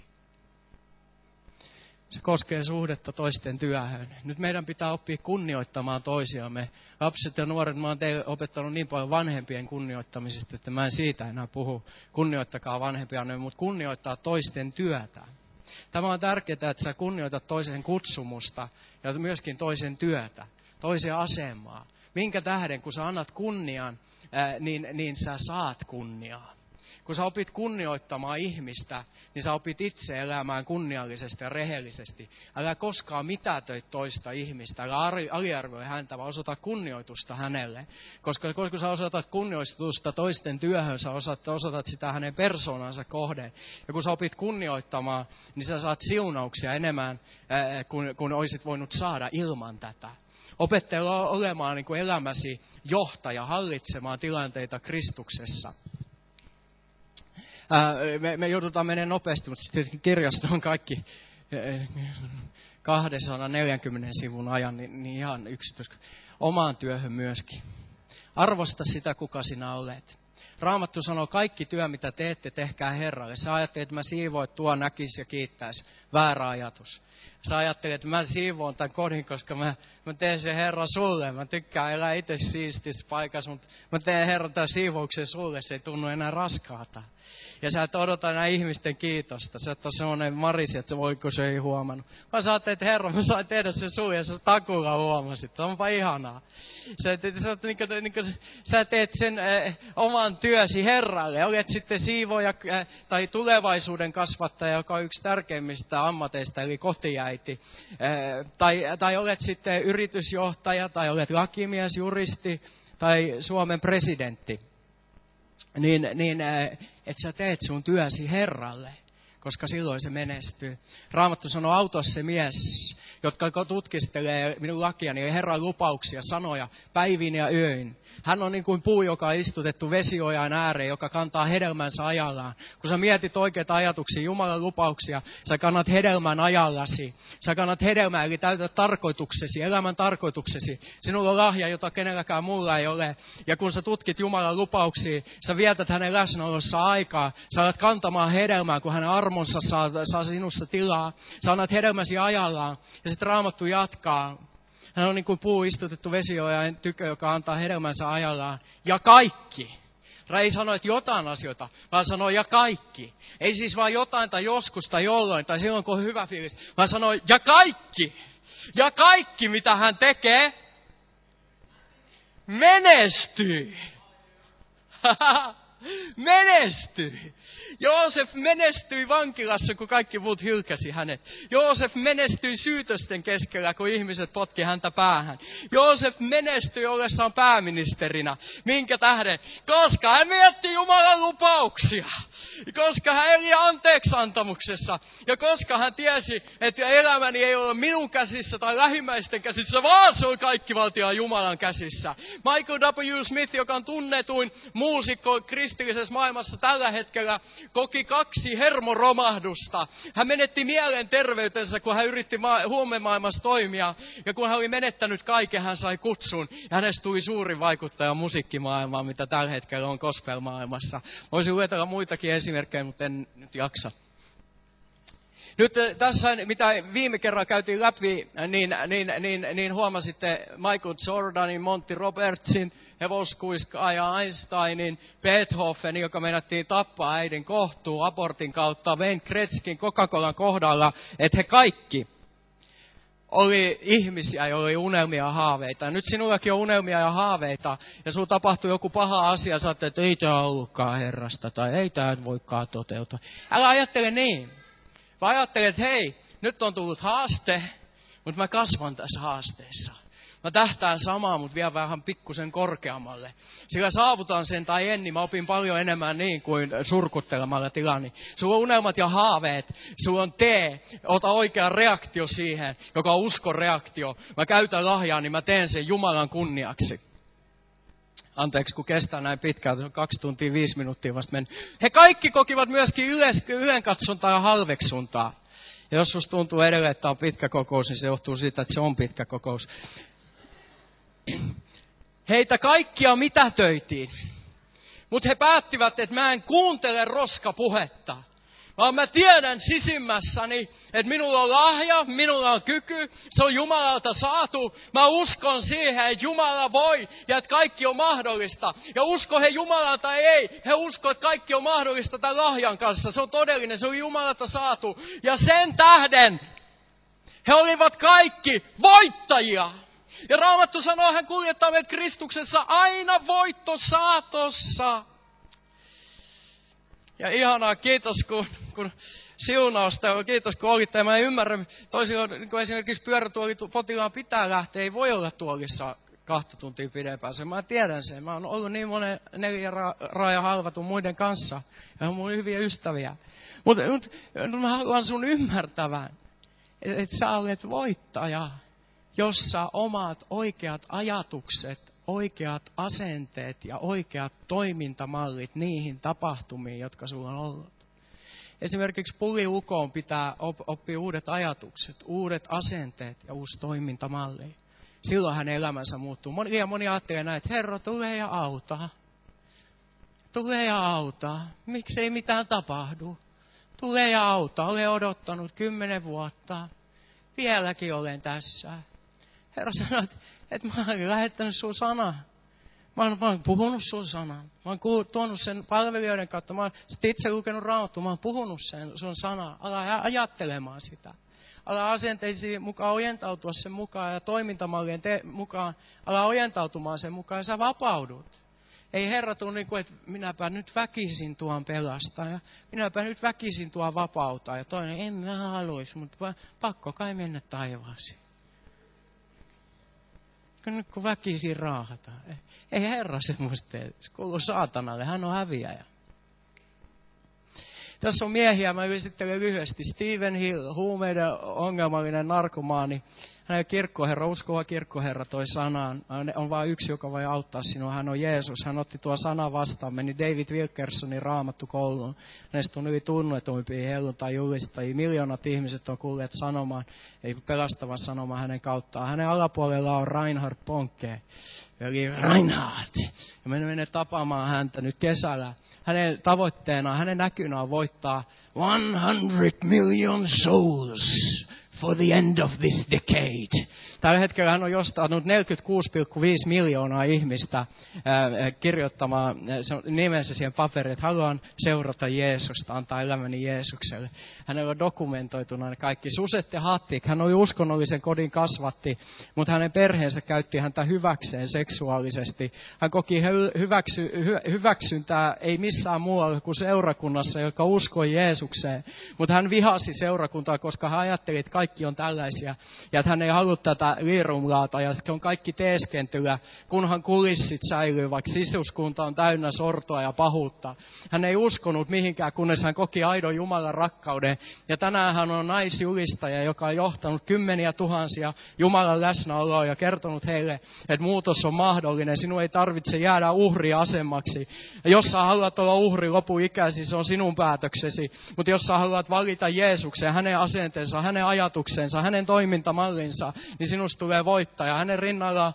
Se koskee suhdetta toisten työhön. Nyt meidän pitää oppia kunnioittamaan toisiamme. Lapset ja nuoret, mä oon teille opettanut niin paljon vanhempien kunnioittamisesta, että mä en siitä enää puhu. Kunnioittakaa vanhempianne, mutta kunnioittaa toisten työtä. Tämä on tärkeää, että sä kunnioitat toisen kutsumusta ja myöskin toisen työtä, toisen asemaa. Minkä tähden, kun sä annat kunnian, niin sä saat kunniaa. Kun sä opit kunnioittamaan ihmistä, niin sä opit itse elämään kunniallisesti ja rehellisesti. Älä koskaan mitätöi toista ihmistä, älä aliarvioi häntä, vaan osoita kunnioitusta hänelle. Koska kun sä osoitat kunnioitusta toisten työhön, sä osoitat sitä hänen persoonansa kohden. Ja kun sä opit kunnioittamaan, niin sä saat siunauksia enemmän kuin olisit voinut saada ilman tätä. Opettele olemaan niin kuin elämäsi johtaja, hallitsemaan tilanteita Kristuksessa. Me joudutaan menemään nopeasti, mutta sitten kirjasta on kaikki 240 sivun ajan, niin ihan yksityiskohtaisesti. Omaan työhön myöskin. Arvosta sitä, kuka sinä olet. Raamattu sanoo, kaikki työ, mitä teette, tehkää Herralle. Sä ajattelet, että mä siivoin, tuo näkisi ja kiittäisi. Väärä ajatus. Sä ajattelet, että mä siivoon tämän kodin, koska mä teen sen Herra sulle. Mä tykkään elää itse siistissä paikassa, mutta mä teen Herra tämän siivouksen sulle. Se ei tunnu enää raskaalta. Ja sä et odota enää ihmisten kiitosta. Sä et ole semmoinen marisi, että voiko se ei huomannut. Mä sä ajattelet, että Herra, mä sain tehdä sen sulle ja sä takulla huomasit. Onpa ihanaa. Sä teet sen oman työsi Herralle. Olet sitten siivoja tai tulevaisuuden kasvattaja, joka on yksi tärkeimmistä ammateista, eli kotiäiti. Tai olet sitten yritysjohtaja, tai olet lakimies, juristi, tai Suomen presidentti. Että sä teet sun työsi Herralle, koska silloin se menestyy. Raamattu sanoo, auta se mies, jotka tutkistelee minun lakiani, Herran lupauksia, sanoja, päivin ja öin. Hän on niin kuin puu, joka on istutettu vesiojan ääreen, joka kantaa hedelmänsä ajallaan. Kun sä mietit oikeita ajatuksia, Jumalan lupauksia, sä kannat hedelmän ajallasi. Sä kannat hedelmää, eli täytät tarkoituksesi, elämän tarkoituksesi. Sinulla on lahja, jota kenelläkään muulla ei ole. Ja kun sä tutkit Jumalan lupauksia, sä vietät hänen läsnäolossa aikaa. Sä alat kantamaan hedelmää, kun hänen armonsa saa sinussa tilaa. Sä annat hedelmäsi ajallaan. Ja sitten Raamattu jatkaa. Hän on niin kuin puu istutettu vesiojan tykö, joka antaa hedelmänsä ajallaan. Ja kaikki. Ei sano, että jotain asioita, vaan sanoo ja kaikki. Ei siis vaan jotain tai joskus tai jolloin tai silloin, kun on hyvä fiilis, vaan sanoo ja kaikki. Ja kaikki, mitä hän tekee, menestyy. Menestyi. Joosef menestyi vankilassa, kun kaikki muut hylkäsi hänet. Joosef menestyi syytösten keskellä, kun ihmiset potki häntä päähän. Joosef menestyi ollessaan pääministerinä. Minkä tähden? Koska hän mietti Jumalan lupauksia. Koska hän eli anteeksiantamuksessa. Ja koska hän tiesi, että elämäni ei ole minun käsissä tai lähimmäisten käsissä, vaan se on kaikkivaltiaan Jumalan käsissä. Michael W. Smith, joka on tunnetuin muusikko kristillisessä maailmassa tällä hetkellä, koki 2 hermoromahdusta. Hän menetti mielenterveytensä, kun hän yritti huumemaailmassa toimia. Ja kun hän oli menettänyt kaiken, hän sai kutsun. Ja hänestä tuli suurin vaikuttaja musiikkimaailmaan, mitä tällä hetkellä on gospel-maailmassa. Voisin luetella muitakin esimerkkejä, mutta en nyt jaksa. Nyt tässä, mitä viime kerran käytiin läpi, niin huomasitte Michael Jordanin, Monty Robertsin, hevoskuiskaa ja Einsteinin, Beethovenin, joka meinattiin tappaa äidin kohtuun abortin kautta, Wayne Gretzkin, Coca-Colan kohdalla, että he kaikki oli ihmisiä, joilla oli unelmia ja haaveita. Nyt sinullakin on unelmia ja haaveita, ja sinulla tapahtuu joku paha asia, sä ajattelet, että ei tämä ollutkaan Herrasta, tai ei tämä voikaan toteutua. Älä ajattele niin. Vaan ajattele, että hei, nyt on tullut haaste, mutta mä kasvan tässä haasteessa. Mä tähtään samaa, mutta vielä vähän pikkusen korkeammalle. Sillä saavutan sen tai en, niin mä opin paljon enemmän niin kuin surkuttelemalla tilani. Sulla on unelmat ja haaveet, sulla on ota oikea reaktio siihen, joka on uskon reaktio. Mä käytän lahjaa, niin mä teen sen Jumalan kunniaksi. Anteeksi, kun kestää näin pitkään, se on 2 tuntia 5 minuuttia vasta mennyt. He kaikki kokivat myöskin ylenkatsontaa ja halveksuntaa. Ja jos susta tuntuu edelleen, että on pitkä kokous, niin se johtuu siitä, että se on pitkä kokous. Heitä kaikkia mitätöitiin. Mutta he päättivät, että mä en kuuntele roskapuhetta. Vaan mä tiedän sisimmässäni, että minulla on lahja, minulla on kyky, se on Jumalalta saatu. Mä uskon siihen, että Jumala voi ja että kaikki on mahdollista. Ja usko he Jumalalta tai ei, he uskoo, että kaikki on mahdollista tämän lahjan kanssa. Se on todellinen, se on Jumalalta saatu. Ja sen tähden he olivat kaikki voittajia. Ja Raamattu sanoo, hän kuljettaa meidät Kristuksessa aina voitto saatossa. Ja ihanaa, kiitos kun siunausta, kiitos kun olitte. Mä en ymmärrä, toisilla niin esimerkiksi pyörätuolipotilaan pitää lähteä, ei voi olla tuolissa 2 tuntia pidempään. Mä tiedän sen, mä oon ollut niin monen 4 raaja halvatun muiden kanssa. Ja on mun hyviä ystäviä. Mutta mä haluan sun ymmärtävän, että sä olet voittaja, jossa omat oikeat ajatukset, oikeat asenteet ja oikeat toimintamallit niihin tapahtumiin, jotka sulla on ollut. Esimerkiksi puliukoon pitää oppia uudet ajatukset, uudet asenteet ja uusi toimintamalli. Silloin hänen elämänsä muuttuu. Moni ajattelee näin, että Herra, tule ja auta. Tule ja auta. Miksei mitään tapahdu? Tule ja auta. Olen odottanut 10 vuotta. vieläkin olen tässä. Herra sanoi, että mä olen lähettänyt sun sanaa. Mä oon puhunut sun sanan. Mä oon tuonut sen palvelijoiden kautta. Mä oon itse lukenut Raamattua. Mä oon puhunut sen sun sanaa. Ala ajattelemaan sitä. Ala asenteisiin mukaan ojentautua sen mukaan ja toimintamallien mukaan. Ala ojentautumaan sen mukaan ja sä vapaudut. Ei Herra tule niin kuin, että minäpä nyt väkisin tuon pelastaa ja minäpä nyt väkisin tuon vapautaa. Ja toinen, en mä haluisi, mutta pakko kai mennä taivaasiin. Nyt kun väkisin raahataan. Ei Herra semmoista tee. Se kuuluu saatanalle. Hän on häviäjä. Tässä on miehiä, mä esittelen lyhyesti. Stephen Hill, huumeiden ongelmallinen narkomaani. Hän on kirkkoherra, uskova kirkkoherra toi sanaan. On vain yksi, joka voi auttaa sinua. Hän on Jeesus. Hän otti tuo sana vastaan. Meni David Wilkersonin Raamattukouluun. Hänestä on yli tunnetuimpia helluntai-julistajia. Miljoonat ihmiset on kuulleet sanomaan, ei pelastavan sanomaan hänen kauttaan. Hänen alapuolella on Reinhard Bonke. Eli Reinhard. Ja me menemme tapaamaan häntä nyt kesällä. Hänen tavoitteena, hänen näkynä on voittaa 100 million souls for the end of this decade. Tällä hetkellä hän on jostanut 46,5 miljoonaa ihmistä kirjoittamaan nimensä siihen paperiin, että haluan seurata Jeesusta, antaa elämäni Jeesukselle. Hänellä on dokumentoituna ne kaikki. Suset ja Hattik, hän oli uskonnollisen kodin kasvatti, mutta hänen perheensä käytti häntä hyväkseen seksuaalisesti. Hän koki hyväksyntää ei missään muualla kuin seurakunnassa, joka uskoi Jeesukseen. Mutta hän vihasi seurakuntaa, koska hän ajatteli, että kaikki on tällaisia ja että hän ei halua tätä liirumlaata ja se on kaikki teeskentelyä, kunhan kulissit säilyy, vaikka sisuskunta on täynnä sortoa ja pahuutta. Hän ei uskonut mihinkään, kunnes hän koki aidon Jumalan rakkauden. Ja tänään hän on naisjulistaja, joka on johtanut kymmeniä tuhansia Jumalan läsnäoloa ja kertonut heille, että muutos on mahdollinen. Sinun ei tarvitse jäädä uhriasemaksi. Ja jos sä haluat olla uhri lopuikäsi, se on sinun päätöksesi. Mutta jos sä haluat valita Jeesuksen, hänen asenteensa, hänen ajatuksensa, hänen toimintamallinsa, niin sinusta tulee voittaja. Hänen rinnalla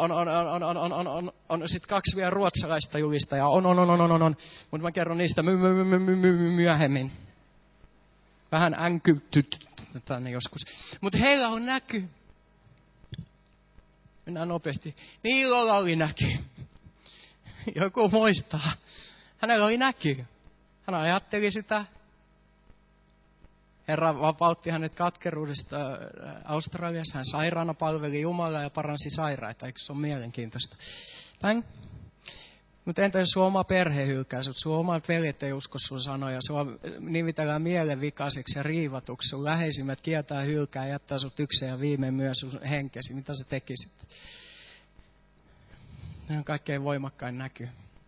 on sit 2 vielä ruotsalaista julistajaa. On. Mutta mä kerron niistä myöhemmin. Vähän änkytyt tänne joskus. Mutta heillä on näky. Mennään nopeasti. Niillä oli näky. Joku muistaa. Hänellä oli näky. Hän ajatteli sitä. Herra vapautti hänet katkeruudesta Australiassa. Hän sairaana palveli Jumalaa ja paransi sairaita. Eikö se ole mielenkiintoista? Bang. Mutta entä jos sun oma perhe hylkää sut, sun omat veljet ei usko sun sanoja, sua nimitellään mielenvikaiseksi ja riivatuksi, sun läheisimmät kieltää hylkää, jättää sut yksin ja viimein myös sun henkesi. Mitä sä tekisit? Ne on kaikkein voimakkain näky.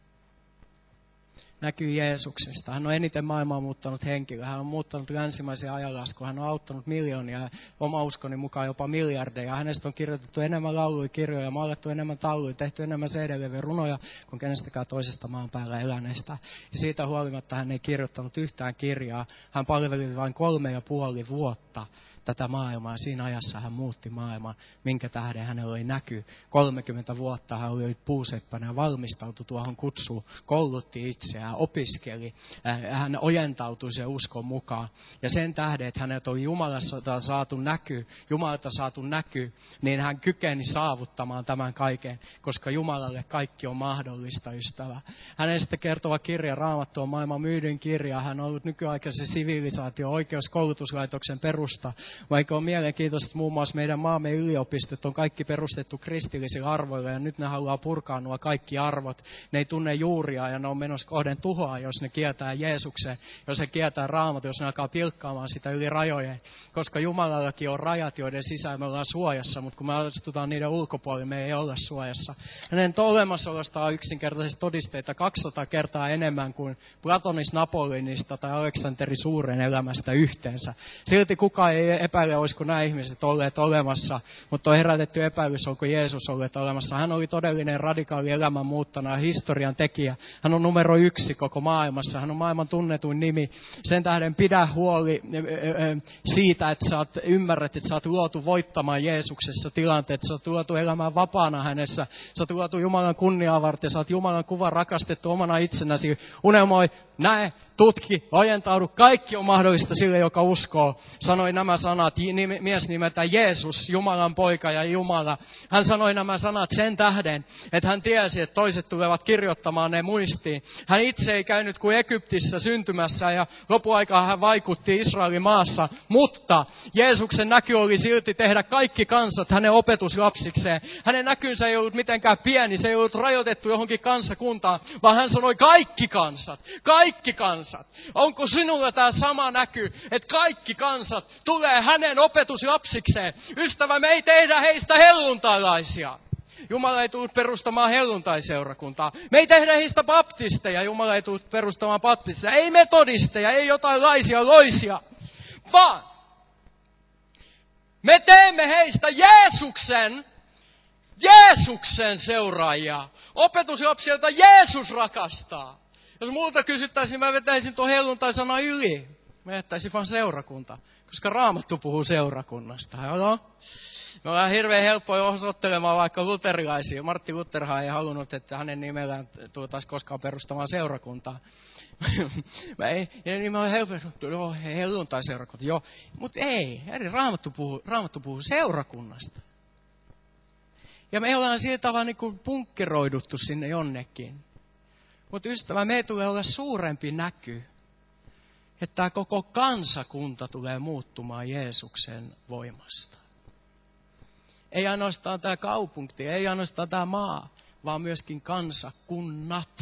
Näkyy Jeesuksesta. Hän on eniten maailmaa muuttanut henkilö. Hän on muuttanut länsimaisen ajanlaskun. Hän on auttanut miljoonia, oma uskoni mukaan jopa miljardeja. Hänestä on kirjoitettu enemmän lauluja, kirjoja, maalattu enemmän tauluja, tehty enemmän CD-levyjä, runoja kuin kenestäkään toisesta maan päällä eläneestä. Ja siitä huolimatta hän ei kirjoittanut yhtään kirjaa. Hän palveli vain 3,5 vuotta tätä maailmaa. Siinä ajassa hän muutti maailman, minkä tähden hänellä oli näky. 30 vuotta hän oli puuseppänä ja valmistautui tuohon kutsuun, koulutti itseään, opiskeli. Hän ojentautui sen uskon mukaan. Ja sen tähden, että häneltä oli Jumalalta saatu näky, niin hän kykeni saavuttamaan tämän kaiken, koska Jumalalle kaikki on mahdollista, ystävä. Hänestä kertova kirja, Raamattu on maailman myydyin kirja. Hän on ollut nykyaikaisen sivilisaatio, oikeuskoulutuslaitoksen perusta. Vaikka on mielenkiintoista, että muun muassa meidän maamme yliopistot on kaikki perustettu kristillisillä arvoilla ja nyt ne haluaa purkaa nuo kaikki arvot. Ne ei tunne juuria ja ne on menossa kohden tuhoa, jos ne kieltää Jeesuksen, jos ne kieltää Raamatun, jos ne alkaa pilkkaamaan sitä yli rajojen. Koska Jumalallakin on rajat, joiden sisään me ollaan suojassa, mutta kun me astutaan niiden ulkopuolelle, me ei olla suojassa. Hänen olemassaolosta on yksinkertaisesti todisteita 200 kertaa enemmän kuin Platonis Napoleonista tai Aleksanteri Suuren elämästä yhteensä. Silti kukaan ei epäile, olisiko nämä ihmiset olleet olemassa, mutta on herätetty epäilys, onko Jeesus olleet olemassa. Hän oli todellinen radikaali elämän muuttana ja historian tekijä. Hän on numero 1 koko maailmassa. Hän on maailman tunnetuin nimi. Sen tähden pidä huoli siitä, että sä ymmärrät, että sä oot luotu voittamaan Jeesuksessa tilanteet. Sä oot luotu elämään vapaana hänessä. Sä oot luotu Jumalan kunniaa varten. Sä oot Jumalan kuvan rakastettu omana itsenäsi. Unelmoi, näe, tutki, ojentaudu, kaikki on mahdollista sille, joka uskoo. Sanoi nämä sanat, mies nimeltä Jeesus, Jumalan poika ja Jumala. Hän sanoi nämä sanat sen tähden, että hän tiesi, että toiset tulevat kirjoittamaan ne muistiin. Hän itse ei käynyt kuin Egyptissä syntymässä ja lopuaikaan hän vaikutti Israelin maassa, mutta Jeesuksen näky oli silti tehdä kaikki kansat hänen opetuslapsikseen. Hänen näkynsä ei ollut mitenkään pieni, se ei ollut rajoitettu johonkin kansakuntaan, vaan hän sanoi kaikki kansat, kaikki kansat. Onko sinulla tämä sama näky, että kaikki kansat tulee hänen opetuslapsikseen? Ystävä, me ei tehdä heistä helluntailaisia. Jumala ei tullut perustamaan helluntaiseurakuntaa. Me ei tehdä heistä baptisteja. Jumala ei tullut perustamaan baptisteja. Ei metodisteja, ei jotain laisia loisia. Vaan me teemme heistä Jeesuksen seuraajia. Opetuslapsilta Jeesus rakastaa. Jos multa kysyttäisiin, mä vetäisin tuon helluntai-sana yli. Mä jättäisin vaan seurakunta, koska Raamattu puhuu seurakunnasta. Jalo? Me ollaan hirveän helppoja osoittelemaan vaikka luterilaisia. Martti Lutherhan ei halunnut, että hänen nimellään tultaisiin koskaan perustamaan seurakuntaa. Niin mä olen helpottu, helluntai-seurakunta. Joo, mutta ei. Raamattu puhuu seurakunnasta. Ja me ollaan sillä tavalla niin kuin punkkeroiduttu sinne jonnekin. Mutta ystävä, me tulee olla suurempi näky, että tämä koko kansakunta tulee muuttumaan Jeesuksen voimasta. Ei ainoastaan tämä kaupunki, ei ainoastaan tämä maa, vaan myöskin kansakunnat.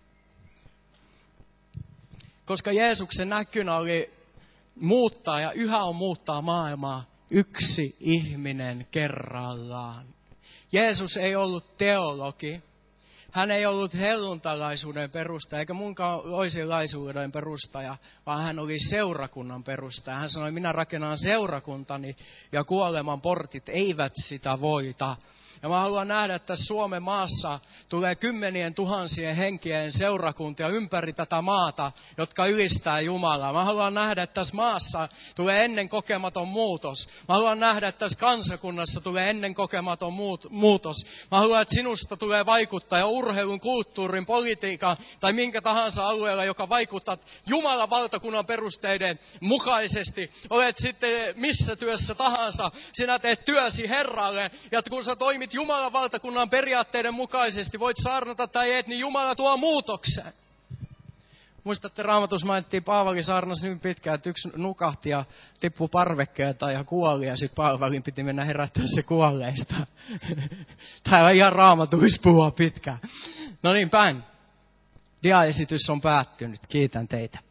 Koska Jeesuksen näkynä oli muuttaa ja yhä on muuttaa maailmaa yksi ihminen kerrallaan. Jeesus ei ollut teologi. Hän ei ollut helluntalaisuuden perustaja, eikä munkaan loisilaisuuden perustaja, vaan hän oli seurakunnan perustaja. Hän sanoi, minä rakennan seurakuntani ja kuoleman portit eivät sitä voita. Ja mä haluan nähdä, että Suomen maassa tulee 10 000 henkien seurakuntia ympäri tätä maata, jotka ylistää Jumalaa. Mä haluan nähdä, että tässä maassa tulee ennen kokematon muutos. Mä haluan nähdä, että tässä kansakunnassa tulee ennen kokematon muutos. Mä haluan, että sinusta tulee vaikuttaja urheilun, kulttuurin, politiikan tai minkä tahansa alueella, joka vaikuttaa Jumalan valtakunnan perusteiden mukaisesti. Olet sitten missä työssä tahansa, sinä teet työsi Herralle ja kun sä toimit Jumalan valtakunnan periaatteiden mukaisesti, voit saarnata tai et, niin Jumala tuo muutoksen. Muistatte, Raamatussa mainittiin, Paavali saarnasi niin pitkään, että yksi nukahti ja tippui parvekkeelta ja kuoli, ja sitten Paavalin piti mennä herättää se kuolleista. Täällä ihan Raamatuissa puhua pitkään. No niin, päin. Diaesitys on päättynyt. Kiitän teitä.